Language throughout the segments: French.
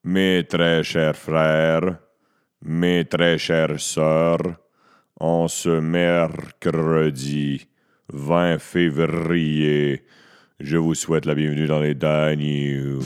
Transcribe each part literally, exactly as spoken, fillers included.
Mes très chers frères, mes très chères sœurs, en ce mercredi vingt février, je vous souhaite la bienvenue dans les Dan News.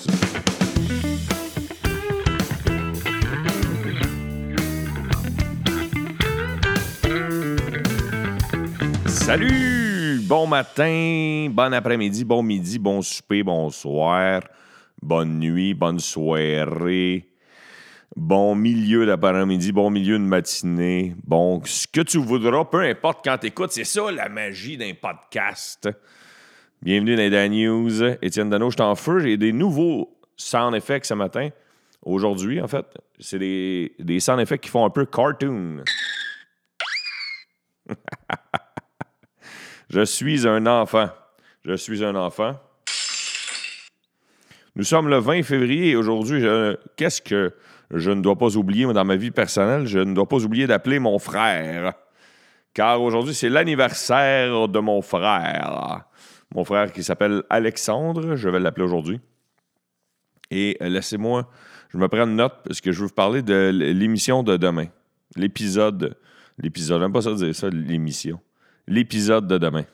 Salut! Bon matin, bon après-midi, bon midi, bon souper, bonsoir, bonne nuit, bonne soirée, bon milieu d'après-midi, bon milieu de matinée, bon, ce que tu voudras, peu importe quand t'écoutes, c'est ça la magie d'un podcast. Bienvenue dans les Dan News. Étienne Dano, je suis en feu, j'ai des nouveaux sound effects ce matin. Aujourd'hui, en fait, c'est des, des sound effects qui font un peu cartoon. Je suis un enfant. Je suis un enfant. Nous sommes le vingt février et aujourd'hui, je, qu'est-ce que je ne dois pas oublier dans ma vie personnelle? Je ne dois pas oublier d'appeler mon frère. Car aujourd'hui, c'est l'anniversaire de mon frère. Mon frère qui s'appelle Alexandre. Je vais l'appeler aujourd'hui. Et laissez-moi, je me prends une note parce que je veux vous parler de l'émission de demain. L'épisode. L'épisode, j'aime pas ça dire ça, l'émission. L'épisode de demain.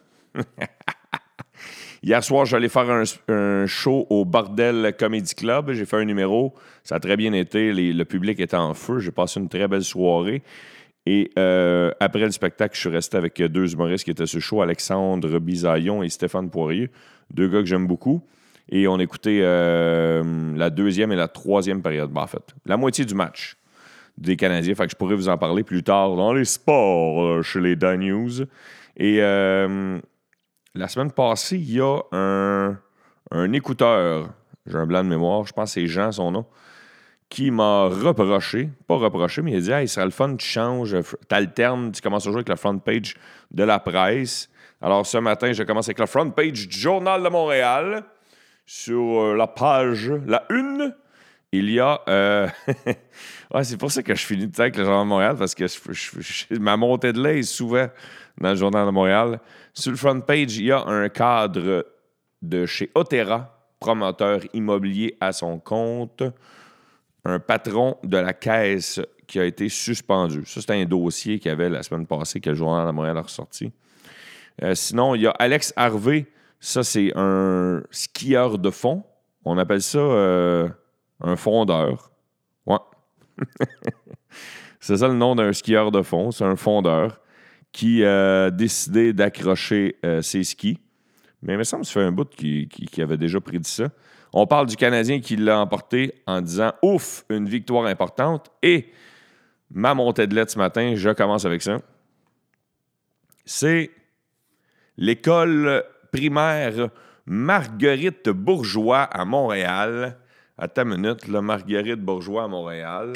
Hier soir, j'allais faire un, un show au Bordel Comedy Club. J'ai fait un numéro. Ça a très bien été. Les, le public était en feu. J'ai passé une très belle soirée. Et euh, après le spectacle, je suis resté avec deux humoristes qui étaient sur le show, Alexandre Bisaillon et Stéphane Poirier. Deux gars que j'aime beaucoup. Et on écoutait euh, la deuxième et la troisième période. Ben, en fait, la moitié du match des Canadiens. Fait que je pourrais vous en parler plus tard dans les sports euh, chez les Dan News. Et euh, la semaine passée, il y a un, un écouteur, j'ai un blanc de mémoire, je pense que c'est Jean son nom, qui m'a reproché, pas reproché, mais il a dit « Hey, ce serait le fun, tu changes, tu alternes, tu commences à jouer avec la front page de la presse. » Alors ce matin, je commence avec la front page du Journal de Montréal. Sur la page, la une, il y a... Euh... ouais, c'est pour ça que je finis tout avec le Journal de Montréal, parce que je, je, je, ma montée de lait est souvent dans le Journal de Montréal. Sur le front page, il y a un cadre de chez Otera, promoteur immobilier à son compte, un patron de la caisse qui a été suspendu. Ça, c'est un dossier qu'il y avait la semaine passée que le Journal de Montréal a ressorti. Euh, sinon, il y a Alex Harvey. Ça, c'est un skieur de fond. On appelle ça euh, un fondeur. Ouais. C'est ça le nom d'un skieur de fond. C'est un fondeur qui a décidé d'accrocher euh, ses skis. Mais il me semble que ça fait un bout qui, qui, qui avait déjà prédit ça. On parle du Canadien qui l'a emporté en disant « Ouf, une victoire importante ». Et ma montée de lait ce matin, je commence avec ça. C'est l'école primaire Marguerite Bourgeois à Montréal. Attends une minute, là, Marguerite Bourgeois à Montréal.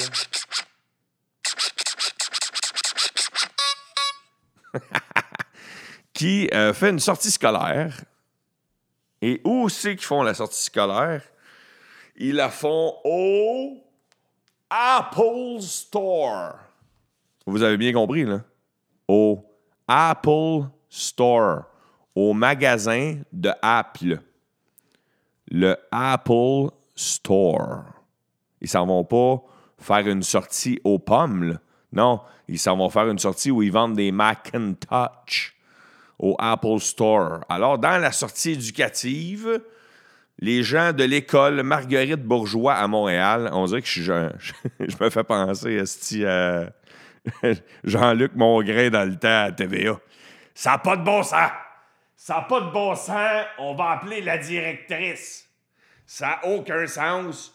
qui euh, fait une sortie scolaire. Et où c'est qu'ils font la sortie scolaire? Ils la font au Apple Store. Vous avez bien compris, là? Au Apple Store. Au magasin de Apple. Le Apple Store. Ils s'en vont pas faire une sortie aux pommes, là. Non, ils s'en vont faire une sortie où ils vendent des Macintosh au Apple Store. Alors, dans la sortie éducative, les gens de l'école Marguerite Bourgeois à Montréal, on dirait que je, je, je me fais penser esti, à Jean-Luc Mongrain dans le temps à T V A. Ça n'a pas de bon sens! Ça n'a pas de bon sens, on va appeler la directrice. Ça n'a aucun sens.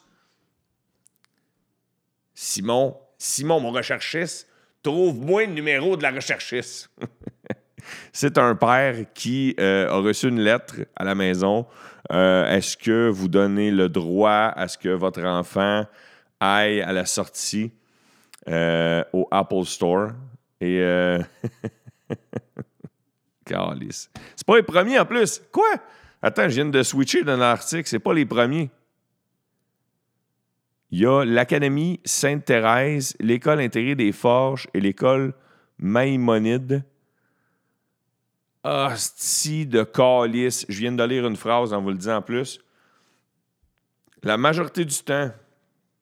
Simon, Simon, mon recherchiste, trouve-moi le numéro de la recherchiste. C'est un père qui euh, a reçu une lettre à la maison. Euh, est-ce que vous donnez le droit à ce que votre enfant aille à la sortie euh, au Apple Store? Et... Euh... Calice. C'est pas les premiers en plus. Quoi? Attends, je viens de switcher dans l'article. C'est pas les premiers. Il y a l'Académie Sainte-Thérèse, l'École intégrée des Forges et l'École Maïmonide. Hostie de calice. Je viens de lire une phrase en vous le disant en plus. La majorité du temps,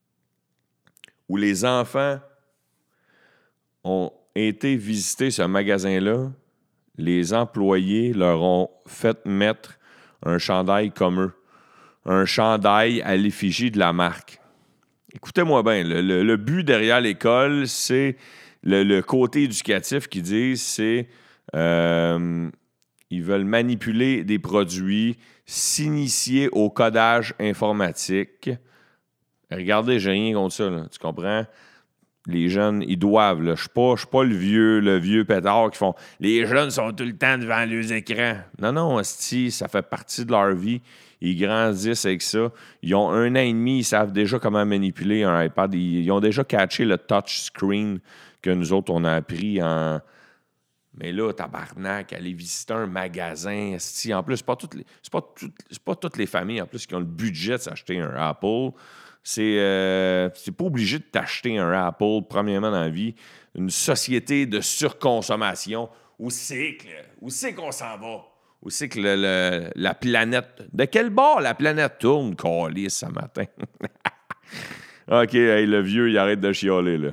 où les enfants ont été visiter ce magasin-là, les employés leur ont fait mettre un chandail comme eux. Un chandail à l'effigie de la marque. Écoutez-moi bien, le, le, le but derrière l'école, c'est le, le côté éducatif qu'ils disent, c'est euh, ils veulent manipuler des produits, s'initier au codage informatique. Regardez, j'ai rien contre ça, là, tu comprends? Les jeunes, ils doivent. Je ne suis pas, pas le vieux, le vieux pétard qui font « Les jeunes sont tout le temps devant leurs écrans. » Non, non, asti, ça fait partie de leur vie. Ils grandissent avec ça. Ils ont un an et demi, ils savent déjà comment manipuler un iPad. Ils, ils ont déjà catché le touch screen que nous autres, on a appris en... Mais là, tabarnak, aller visiter un magasin, asti. En plus, c'est pas toutes les, c'est pas toutes, c'est pas toutes les familles en plus qui ont le budget de s'acheter un Apple. C'est, euh, c'est pas obligé de t'acheter un Apple, premièrement dans la vie. Une société de surconsommation. Où c'est, que, où c'est qu'on s'en va? Où c'est que le, le, la planète... De quel bord la planète tourne, câlisse, ce matin? OK, hey, le vieux, il arrête de chialer, là.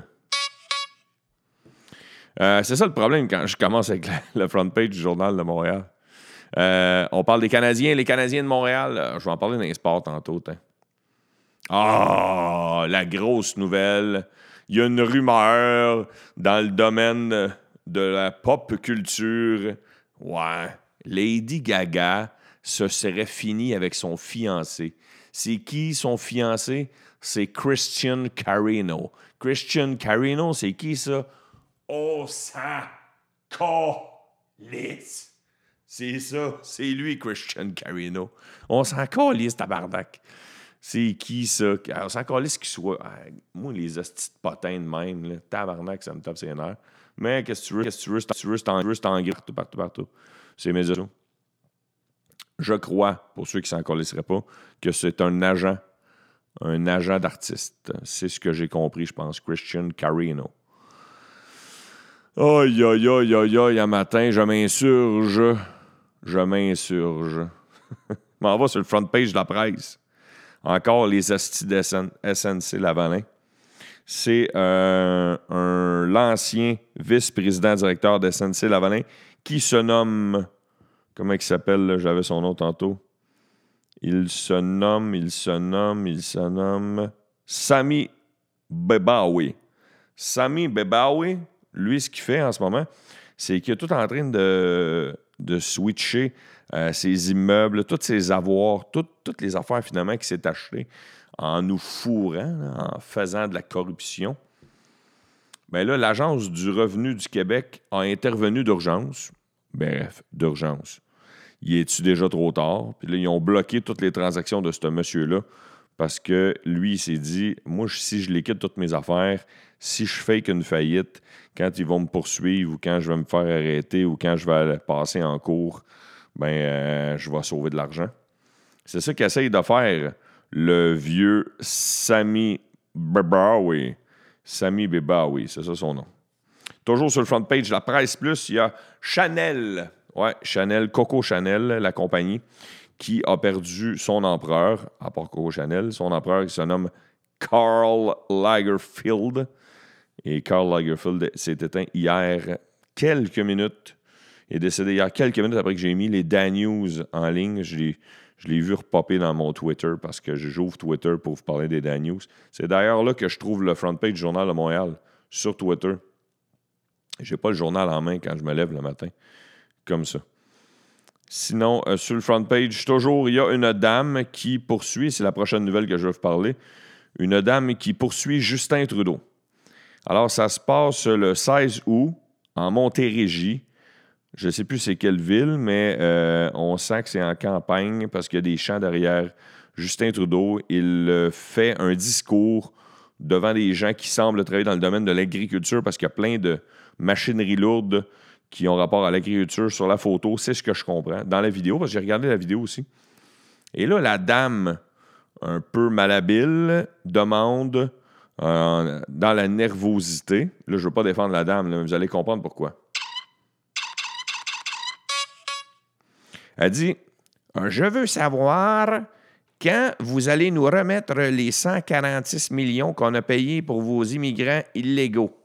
Euh, c'est ça le problème quand je commence avec le, le front page du Journal de Montréal. Euh, on parle des Canadiens, les Canadiens de Montréal. Euh, je vais en parler dans les sports tantôt. Hein. Ah, oh, la grosse nouvelle. Il y a une rumeur dans le domaine de la pop culture. Ouais. Lady Gaga se serait finie avec son fiancé. C'est qui son fiancé? C'est Christian Carino. Christian Carino, c'est qui ça? On s'en calisse. C'est ça. C'est lui, Christian Carino. On s'en calisse, tabarnak. C'est qui, ça? On s'en calisse qu'il soit... Moi, les hosties de potins de même, là, tabarnak, ça me tape ses nerfs. Mais qu'est-ce que tu veux? Qu'est-ce que tu veux? Qu'est-ce que tu veux? C'est en gros, c'est en gros, partout, partout, partout. C'est mes autres. Je crois, pour ceux qui s'en calisseraient pas, que c'est un agent. Un agent d'artiste. C'est ce que j'ai compris, je pense. Christian Carino. Aïe, aïe, aïe, aïe, aïe, un matin, je m'insurge. Je m'insurge. Je m'en vais sur le front page de la presse. Encore les hosties de S N C Lavalin. C'est euh, un, l'ancien vice-président directeur de S N C Lavalin qui se nomme... Comment il s'appelle, là? J'avais son nom tantôt. Il se nomme, il se nomme, il se nomme... Sami Bebaoui. Sami Bebaoui, lui, ce qu'il fait en ce moment, c'est qu'il est tout en train de, de switcher euh, ses immeubles, tous ses avoirs, tout, toutes les affaires finalement qu'il s'est acheté en nous fourrant, là, en faisant de la corruption. Bien là, l'Agence du revenu du Québec a intervenu d'urgence. Bref, d'urgence. Il est-tu déjà trop tard? Puis là, ils ont bloqué toutes les transactions de ce monsieur-là parce que lui, il s'est dit, moi, si je liquide toutes mes affaires, si je fake une faillite, quand ils vont me poursuivre ou quand je vais me faire arrêter ou quand je vais passer en cours, ben, euh, je vais sauver de l'argent. C'est ça qu'essaye de faire le vieux Sami Bebaoui. Sami Bebaoui, c'est ça son nom. Toujours sur le front page de la Presse Plus, il y a Chanel. Ouais, Chanel, Coco Chanel, la compagnie, qui a perdu son empereur, à part Coco Chanel, son empereur qui se nomme Karl Lagerfeld. Et Karl Lagerfeld s'est éteint hier quelques minutes. Il est décédé hier quelques minutes après que j'ai mis les Dan News en ligne. Je l'ai, je l'ai vu repopper dans mon Twitter parce que j'ouvre Twitter pour vous parler des Dan News. C'est d'ailleurs là que je trouve le front page du Journal de Montréal sur Twitter. J'ai pas le journal en main quand je me lève le matin. Comme ça. Sinon, euh, sur le front page, toujours, il y a une dame qui poursuit, c'est la prochaine nouvelle que je vais vous parler, une dame qui poursuit Justin Trudeau. Alors, ça se passe le seize août en Montérégie. Je ne sais plus c'est quelle ville, mais euh, on sent que c'est en campagne parce qu'il y a des champs derrière Justin Trudeau. Il euh, fait un discours devant des gens qui semblent travailler dans le domaine de l'agriculture parce qu'il y a plein de machineries lourdes qui ont rapport à l'agriculture sur la photo. C'est ce que je comprends. Dans la vidéo, parce que j'ai regardé la vidéo aussi. Et là, la dame, un peu malhabile, demande, euh, dans la nervosité, là, je ne veux pas défendre la dame, là, mais vous allez comprendre pourquoi. Elle dit, « Je veux savoir quand vous allez nous remettre les cent quarante-six millions qu'on a payés pour vos immigrants illégaux?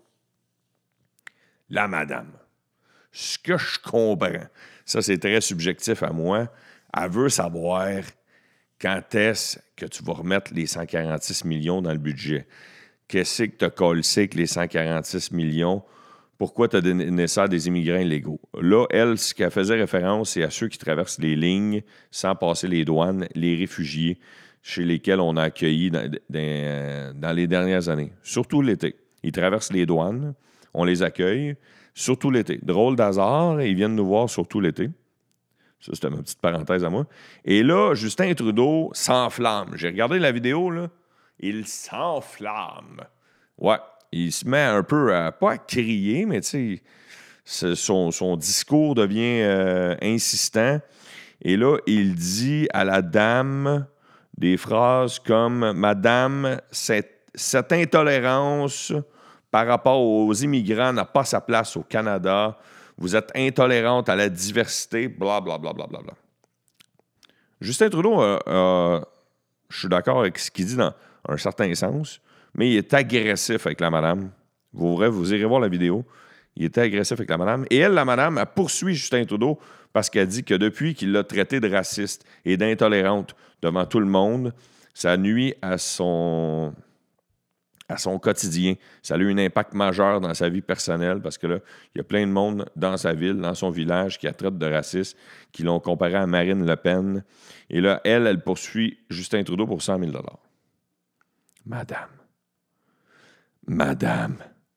La madame. Ce que je comprends, ça c'est très subjectif à moi, elle veut savoir quand est-ce que tu vas remettre les cent quarante-six millions dans le budget. Qu'est-ce que tu as collé avec les cent quarante-six millions? Pourquoi tu as donné ça à des immigrants illégaux? Là, elle, ce qu'elle faisait référence, c'est à ceux qui traversent les lignes sans passer les douanes, les réfugiés chez lesquels on a accueilli dans, dans, dans les dernières années, surtout l'été. Ils traversent les douanes, on les accueille, surtout l'été. Drôle d'hasard, ils viennent nous voir surtout l'été. Ça, c'était ma petite parenthèse à moi. Et là, Justin Trudeau s'enflamme. J'ai regardé la vidéo, là. Il s'enflamme. Ouais. Il se met un peu à, pas à crier, mais tu sais, son, son discours devient euh, insistant. Et là, il dit à la dame des phrases comme « Madame, cette, cette intolérance par rapport aux immigrants n'a pas sa place au Canada. Vous êtes intolérante à la diversité, blablabla. Bla, bla, bla, bla. » Justin Trudeau, euh, euh, je suis d'accord avec ce qu'il dit dans un certain sens, mais il est agressif avec la madame. Vous, vrai, vous irez voir la vidéo. Il était agressif avec la madame. Et elle, la madame, a poursuivi Justin Trudeau parce qu'elle dit que depuis qu'il l'a traité de raciste et d'intolérante devant tout le monde, ça nuit à son, à son quotidien. Ça a eu un impact majeur dans sa vie personnelle parce que là, il y a plein de monde dans sa ville, dans son village, qui la traite de raciste, qui l'ont comparé à Marine Le Pen. Et là, elle, elle poursuit Justin Trudeau pour cent mille dollars. Madame. Madame.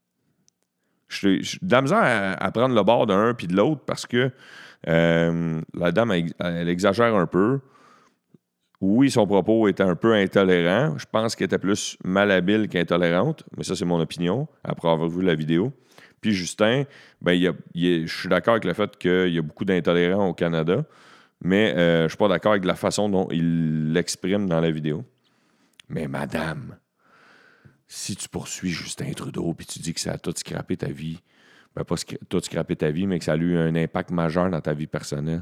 Je suis de la misère à, à prendre le bord d'un puis de l'autre parce que euh, la dame, elle, elle exagère un peu. Oui, son propos était un peu intolérant. Je pense qu'elle était plus malhabile qu'intolérante, mais ça, c'est mon opinion, après avoir vu la vidéo. Puis Justin, ben, il y a, il y a, je suis d'accord avec le fait qu'il y a beaucoup d'intolérants au Canada, mais euh, je ne suis pas d'accord avec la façon dont il l'exprime dans la vidéo. Mais madame, si tu poursuis Justin Trudeau puis tu dis que ça a tout scrappé ta vie, ben pas tout scrappé ta vie, mais que ça a eu un impact majeur dans ta vie personnelle,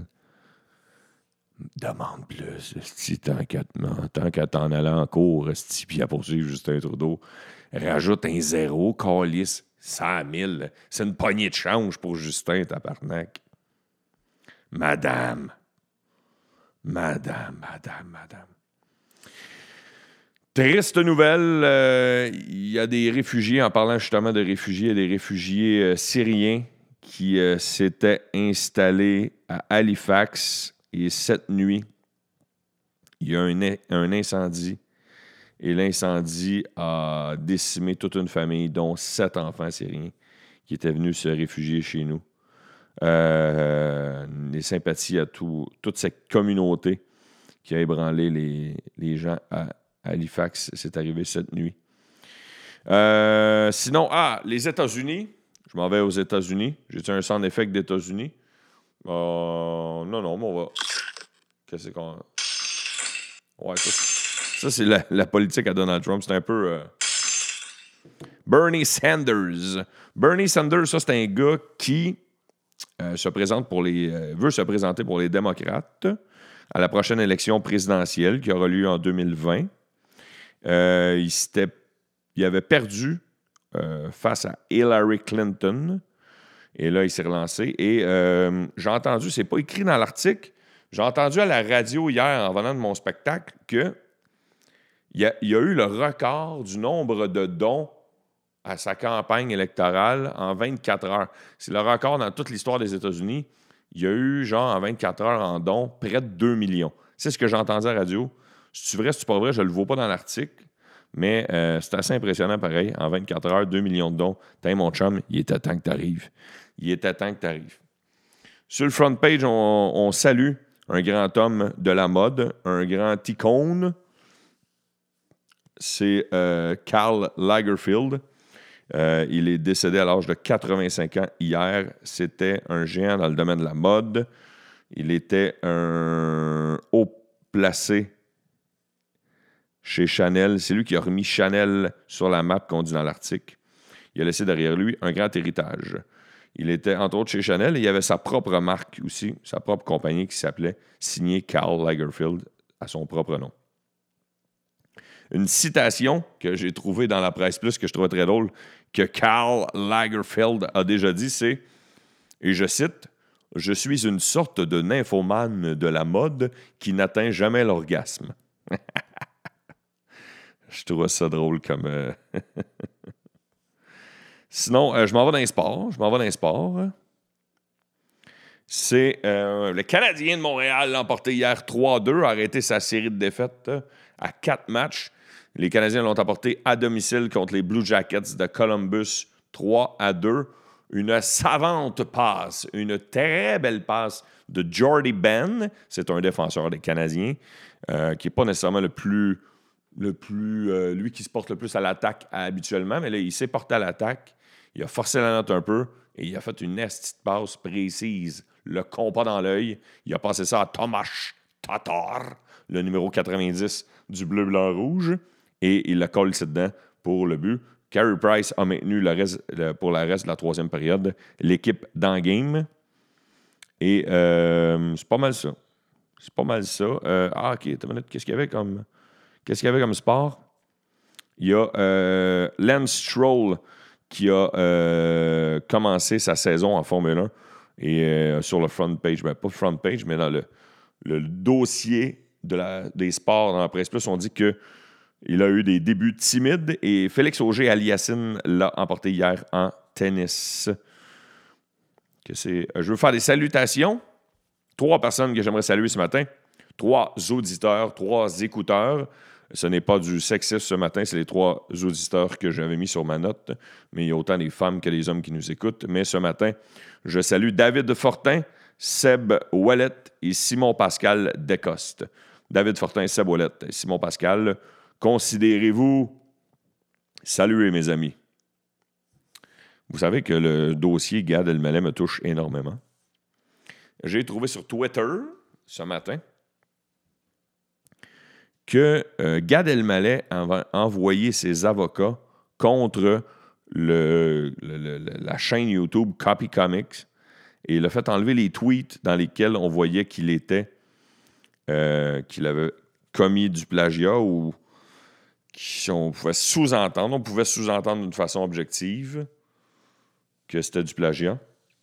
demande plus. Si tant qu'à, tant qu'à t'en aller en cours, puis à poursuivre Justin Trudeau, rajoute un zéro, calisse, cent mille. C'est une poignée de change pour Justin, tabarnak. Madame. Madame, madame, madame. Triste nouvelle, euh, il y a des réfugiés, en parlant justement de réfugiés, il y a des réfugiés euh, syriens qui euh, s'étaient installés à Halifax et cette nuit, il y a un, un incendie et l'incendie a décimé toute une famille, dont sept enfants syriens qui étaient venus se réfugier chez nous. Euh, les sympathies à tout, toute cette communauté qui a ébranlé les, les gens à Halifax, c'est arrivé cette nuit. Euh, sinon, ah, les États-Unis. Je m'en vais aux États-Unis. J'ai-tu un sound effect d'États-Unis? Euh, non, non, mais on va... Qu'est-ce qu'on... Ouais, ça, ça c'est la, la politique à Donald Trump. C'est un peu... Euh... Bernie Sanders. Bernie Sanders, ça, c'est un gars qui euh, se présente pour les... Euh, veut se présenter pour les démocrates à la prochaine élection présidentielle qui aura lieu en deux mille vingt. Euh, il, s'était, il avait perdu euh, face à Hillary Clinton. Et là, il s'est relancé. Et euh, j'ai entendu, c'est pas écrit dans l'article, j'ai entendu à la radio hier, en venant de mon spectacle, qu'il y a, il y a eu le record du nombre de dons à sa campagne électorale en vingt-quatre heures. C'est le record dans toute l'histoire des États-Unis. Il y a eu, genre, en vingt-quatre heures en dons, près de deux millions. C'est ce que j'ai entendu à la radio. Si c'est vrai, si c'est pas vrai, je le vois pas dans l'article. Mais euh, c'est assez impressionnant, pareil. En vingt-quatre heures, deux millions de dons. T'as mon chum, il était temps que t'arrives. Il était temps que t'arrives. Sur le front page, on, on salue un grand homme de la mode, un grand icône. C'est euh, Karl Lagerfeld. Euh, il est décédé à l'âge de quatre-vingt-cinq ans hier. C'était un géant dans le domaine de la mode. Il était un haut placé chez Chanel. C'est lui qui a remis Chanel sur la map qu'on dit dans l'article. Il a laissé derrière lui un grand héritage. Il était, entre autres, chez Chanel et il avait sa propre marque aussi, sa propre compagnie qui s'appelait signé Karl Lagerfeld à son propre nom. une citation que j'ai trouvée dans la presse plus que je trouvais très drôle, que Karl Lagerfeld a déjà dit, c'est, et je cite, « Je suis une sorte de nymphomane de la mode qui n'atteint jamais l'orgasme. » Je trouve ça drôle comme... Euh... Sinon, euh, je m'en vais dans les sports. Je m'en vais dans les sports. C'est euh, le Canadien de Montréal l'a emporté hier trois à deux, a arrêté sa série de défaites euh, à quatre matchs. Les Canadiens l'ont emporté à domicile contre les Blue Jackets de Columbus trois à deux. Une savante passe, une très belle passe de Jordy Ben. C'est un défenseur des Canadiens euh, qui n'est pas nécessairement le plus... le plus euh, lui qui se porte le plus à l'attaque habituellement, mais là, il s'est porté à l'attaque. Il a forcé la note un peu et il a fait une petite passe précise, le compas dans l'œil. Il a passé ça à Tomáš Tatar, le numéro quatre-vingt-dix du bleu-blanc-rouge, et il l'a collé dedans pour le but. Carey Price a maintenu le reste, le, pour le reste de la troisième période l'équipe dans le game. Et euh, c'est pas mal ça. C'est pas mal ça. Euh, ah, OK, t'as une minute. Qu'est-ce qu'il y avait comme... Qu'est-ce qu'il y avait comme sport? Il y a euh, Lance Stroll qui a euh, commencé sa saison en Formule un et euh, sur le front page, ben, pas le front page, mais dans le, le dossier de la, des sports dans la presse plus, on dit qu'il a eu des débuts timides et Félix Auger-Aliassime l'a emporté hier en tennis. Que c'est, je veux faire des salutations. Trois personnes que j'aimerais saluer ce matin. Trois auditeurs, trois écouteurs. Ce n'est pas du sexisme ce matin, c'est les trois auditeurs que j'avais mis sur ma note. Mais il y a autant des femmes que des hommes qui nous écoutent. Mais ce matin, je salue David Fortin, Seb Ouellet et Simon Pascal Descostes. David Fortin, Seb Ouellet et Simon Pascal, considérez-vous salués, mes amis. Vous savez que le dossier Gad Elmaleh me touche énormément. J'ai trouvé sur Twitter ce matin que euh, Gad Elmaleh a envoyé ses avocats contre le, le, le, la chaîne YouTube Copy Comics et il a fait enlever les tweets dans lesquels on voyait qu'il était euh, qu'il avait commis du plagiat ou qu'on pouvait sous-entendre. On pouvait sous-entendre d'une façon objective que c'était du plagiat.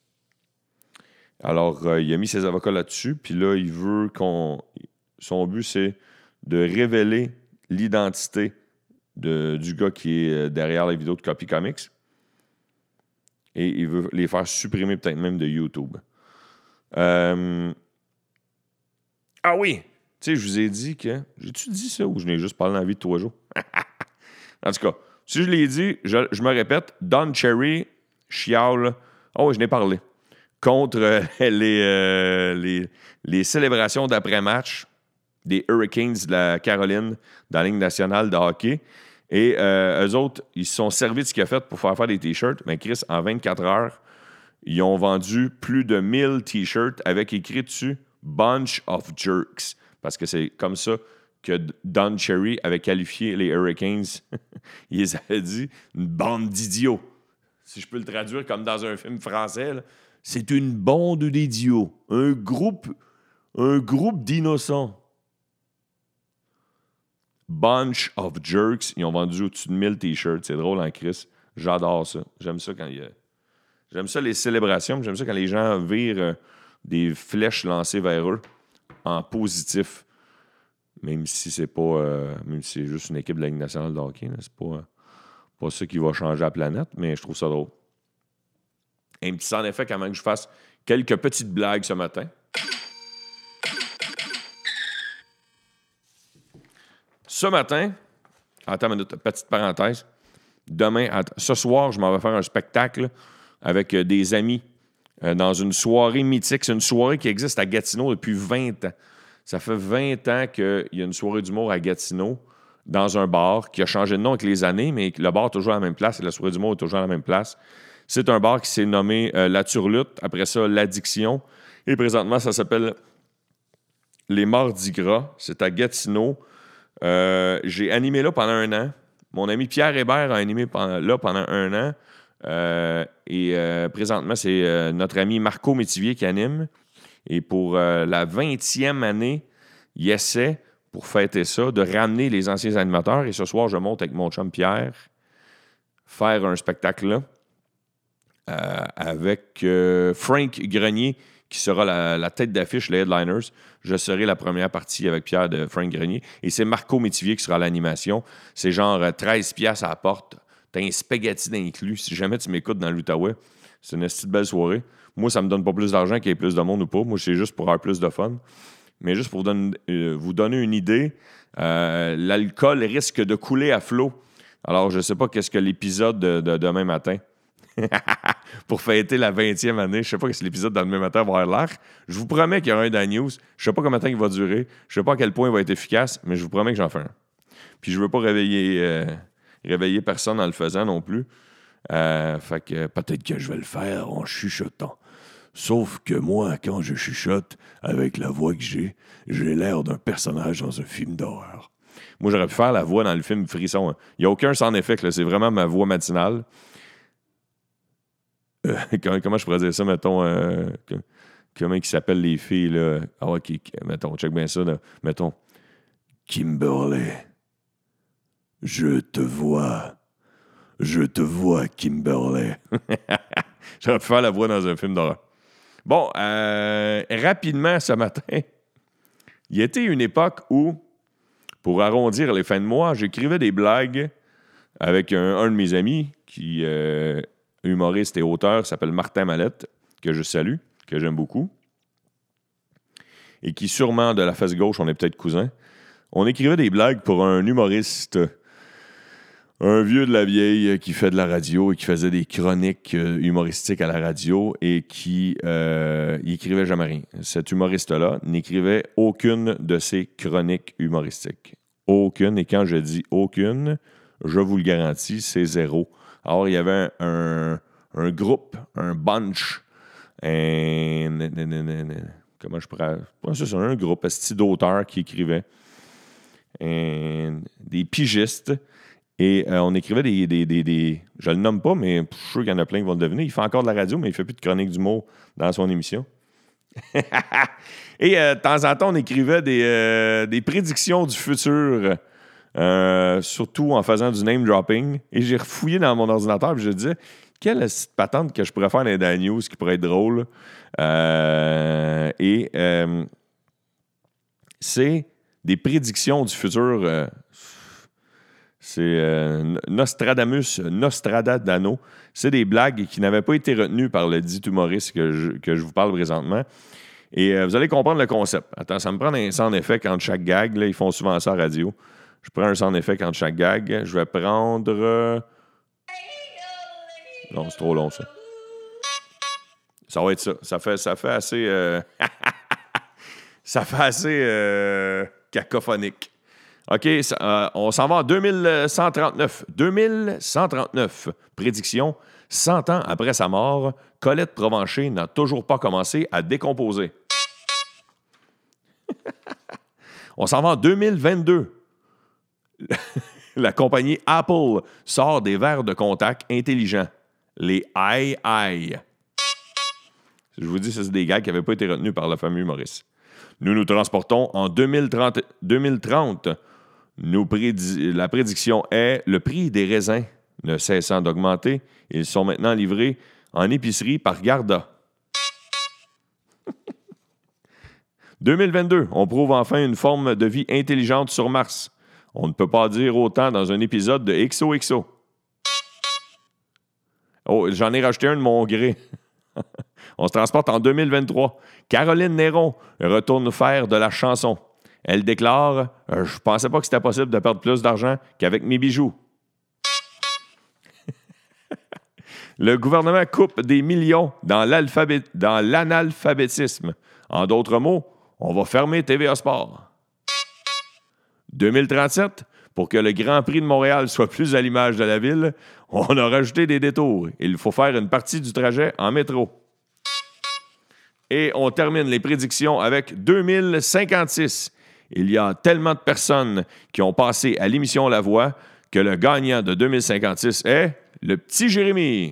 Alors, euh, il a mis ses avocats là-dessus, puis là, il veut qu'on... Son but, c'est de révéler l'identité de, du gars qui est derrière les vidéos de Copy Comics. Et il veut les faire supprimer peut-être même de YouTube. Euh... Ah oui! Tu sais, je vous ai dit que... J'ai-tu dit ça ou je n'ai juste parlé dans la vie de trois jours? En tout cas, si je l'ai dit, je, je me répète, Don Cherry, chiale... Oh, je n'ai parlé. Contre euh, les, euh, les, les célébrations d'après-match des Hurricanes de la Caroline dans la Ligue nationale de hockey. Et euh, eux autres, ils se sont servis de ce qu'il a fait pour faire faire des T-shirts. Mais Chris, en vingt-quatre heures, ils ont vendu plus de mille T-shirts avec écrit dessus « Bunch of Jerks ». Parce que c'est comme ça que Don Cherry avait qualifié les Hurricanes. Il les avait dit « une bande d'idiots ». Si je peux le traduire comme dans un film français, là, c'est une bande d'idiots. Un groupe, un groupe d'innocents. Bunch of Jerks. Ils ont vendu au-dessus de mille T-shirts. C'est drôle en Chris. J'adore ça. J'aime ça quand il y a... J'aime ça les célébrations. J'aime ça quand les gens virent euh, des flèches lancées vers eux en positif. Même si c'est pas... Euh, même si c'est juste une équipe de la Ligue nationale de hockey. Là, c'est pas, euh, pas ça qui va changer la planète, mais je trouve ça drôle. Un petit en effet, quand même, que je fasse quelques petites blagues ce matin. Ce matin, attends une petite parenthèse. Demain, att- ce soir, je m'en vais faire un spectacle avec euh, des amis euh, dans une soirée mythique. C'est une soirée qui existe à Gatineau depuis vingt ans. Ça fait vingt ans qu'il y a une soirée d'humour à Gatineau dans un bar qui a changé de nom avec les années, mais le bar est toujours à la même place et la soirée d'humour est toujours à la même place. C'est un bar qui s'est nommé euh, La Turlute, après ça, L'Addiction. Et présentement, ça s'appelle Les Mardis Gras. C'est à Gatineau. Euh, j'ai animé là pendant un an. Mon ami Pierre Hébert a animé pendant, là pendant un an. Euh, et euh, présentement, c'est euh, notre ami Marco Métivier qui anime. Et pour euh, la vingtième année, il essaie pour fêter ça, de ramener les anciens animateurs. Et ce soir, je monte avec mon chum Pierre faire un spectacle là euh, avec euh, Frank Grenier, qui sera la, la tête d'affiche, les Headliners. Je serai la première partie avec Pierre de Frank Grenier. Et c'est Marco Métivier qui sera à l'animation. C'est genre treize piastres à la porte. T'as un spaghetti d'inclus. Si jamais tu m'écoutes dans l'Outaouais, c'est une petite belle soirée. Moi, ça me donne pas plus d'argent qu'il y ait plus de monde ou pas. Moi, c'est juste pour avoir plus de fun. Mais juste pour vous donner, euh, vous donner une idée, euh, l'alcool risque de couler à flot. Alors, je ne sais pas qu'est-ce que l'épisode de, de demain matin, pour fêter la vingtième année, je ne sais pas ce que l'épisode de demain matin va avoir l'air. Je vous promets qu'il y aura un dans News. Je ne sais pas combien de temps il va durer. Je ne sais pas à quel point il va être efficace, mais je vous promets que j'en fais un. Puis je ne veux pas réveiller, euh, réveiller personne en le faisant non plus. Euh, fait que peut-être que je vais le faire en chuchotant. Sauf que moi, quand je chuchote, avec la voix que j'ai, j'ai l'air d'un personnage dans un film d'horreur. Moi, j'aurais pu faire la voix dans le film Frisson. Il n'y a aucun sound effect, là. C'est vraiment ma voix matinale. Euh, comment je pourrais dire ça, mettons... Euh, comment ils s'appellent les filles, là? Ah, OK, mettons, check bien ça, là. Mettons, Kimberly, je te vois... Je te vois, Kimberly. J'aurais pu faire la voix dans un film d'horreur. Bon, euh, rapidement, ce matin, il y était une époque où, pour arrondir les fins de mois, j'écrivais des blagues avec un, un de mes amis, qui euh, humoriste et auteur, s'appelle Martin Mallette, que je salue, que j'aime beaucoup, et qui, sûrement, de la face gauche, on est peut-être cousins. On écrivait des blagues pour un humoriste... Un vieux de la vieille qui fait de la radio et qui faisait des chroniques humoristiques à la radio et qui euh, il écrivait jamais rien. Cet humoriste-là n'écrivait aucune de ses chroniques humoristiques. Aucune. Et quand je dis aucune, je vous le garantis, c'est zéro. Alors, il y avait un, un groupe, un bunch, un... Comment je pourrais... C'est ça, un groupe, un style d'auteurs qui écrivait. Un, des pigistes. Et euh, on écrivait des, des, des, des... Je le nomme pas, mais je suis sûr qu'il y en a plein qui vont le deviner. Il fait encore de la radio, mais il ne fait plus de chronique d'humour dans son émission. Et euh, de temps en temps, on écrivait des, euh, des prédictions du futur, euh, surtout en faisant du name dropping. Et j'ai refouillé dans mon ordinateur et je disais, quelle est patente que je pourrais faire dans les news qui pourrait être drôle? Euh, et euh, c'est des prédictions du futur... Euh, C'est euh, Nostradamus, Nostradadano. C'est des blagues qui n'avaient pas été retenues par le dit humoriste que je, que je vous parle présentement. Et euh, vous allez comprendre le concept. Attends, ça me prend un sound effect entre chaque gag. Là, ils font souvent ça à la radio. Je prends un sound effect entre chaque gag. Je vais prendre... Euh... Non, c'est trop long, ça. Ça va être ça. Ça fait, ça fait assez... Euh... ça fait assez euh... cacophonique. OK, ça, euh, on s'en va en deux mille cent trente-neuf. deux mille cent trente-neuf. Prédiction, cent ans après sa mort, Colette Provencher n'a toujours pas commencé à décomposer. On s'en va en deux mille vingt-deux. La compagnie Apple sort des verres de contact intelligents. Les i i. Je vous dis, ça, c'est des gars qui n'avaient pas été retenus par le fameux humoriste. Nous nous transportons en deux mille trente. deux mille trente. Nous prédis- la prédiction est le prix des raisins ne cessant d'augmenter. Ils sont maintenant livrés en épicerie par Garda. deux mille vingt-deux, on prouve enfin une forme de vie intelligente sur Mars. On ne peut pas dire autant dans un épisode de X O X O. Oh, j'en ai rajouté un de mon gré. On se transporte en deux mille vingt-trois. Caroline Néron retourne faire de la chanson. Elle déclare euh, « Je pensais pas que c'était possible de perdre plus d'argent qu'avec mes bijoux. » Le gouvernement coupe des millions dans, l'alphabet... dans l'analphabétisme. En d'autres mots, on va fermer T V A Sport. deux mille trente-sept, pour que le Grand Prix de Montréal soit plus à l'image de la ville, on a rajouté des détours. Il faut faire une partie du trajet en métro. Et on termine les prédictions avec deux mille cinquante-six. Il y a tellement de personnes qui ont passé à l'émission La Voix que le gagnant de deux mille cinquante-six est le petit Jérémy.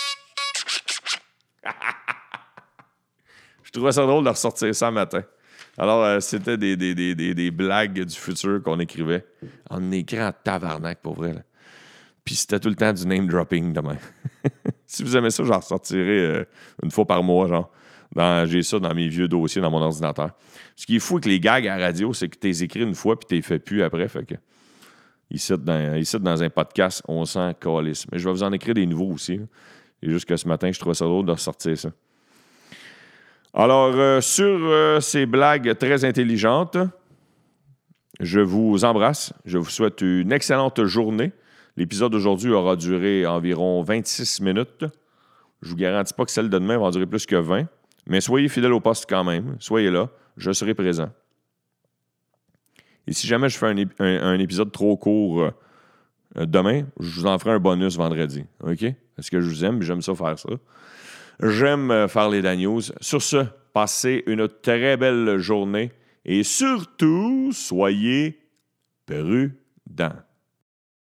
Je trouvais ça drôle de ressortir ça le matin. Alors, euh, c'était des, des, des, des, des blagues du futur qu'on écrivait. En écrit en tabarnak, pour vrai. Là. Puis c'était tout le temps du name-dropping demain. Si vous aimez ça, j'en ressortirai euh, une fois par mois, genre. Dans, j'ai ça dans mes vieux dossiers dans mon ordinateur. Ce qui est fou avec les gags à la radio, c'est que tu les écris une fois puis tu les fais plus après. Fait que ici, dans, ici, dans un podcast, on sent calisse. Mais je vais vous en écrire des nouveaux aussi. Là. C'est juste que ce matin, je trouvais ça drôle de ressortir ça. Alors, euh, sur euh, ces blagues très intelligentes, je vous embrasse. Je vous souhaite une excellente journée. L'épisode d'aujourd'hui aura duré environ vingt-six minutes. Je vous garantis pas que celle de demain va en durer plus que vingt. Mais soyez fidèles au poste quand même. Soyez là. Je serai présent. Et si jamais je fais un, ép- un, un épisode trop court euh, demain, je vous en ferai un bonus vendredi. OK? Parce que je vous aime et j'aime ça faire ça. J'aime euh, faire les Daniels. Sur ce, passez une très belle journée et surtout, soyez prudents.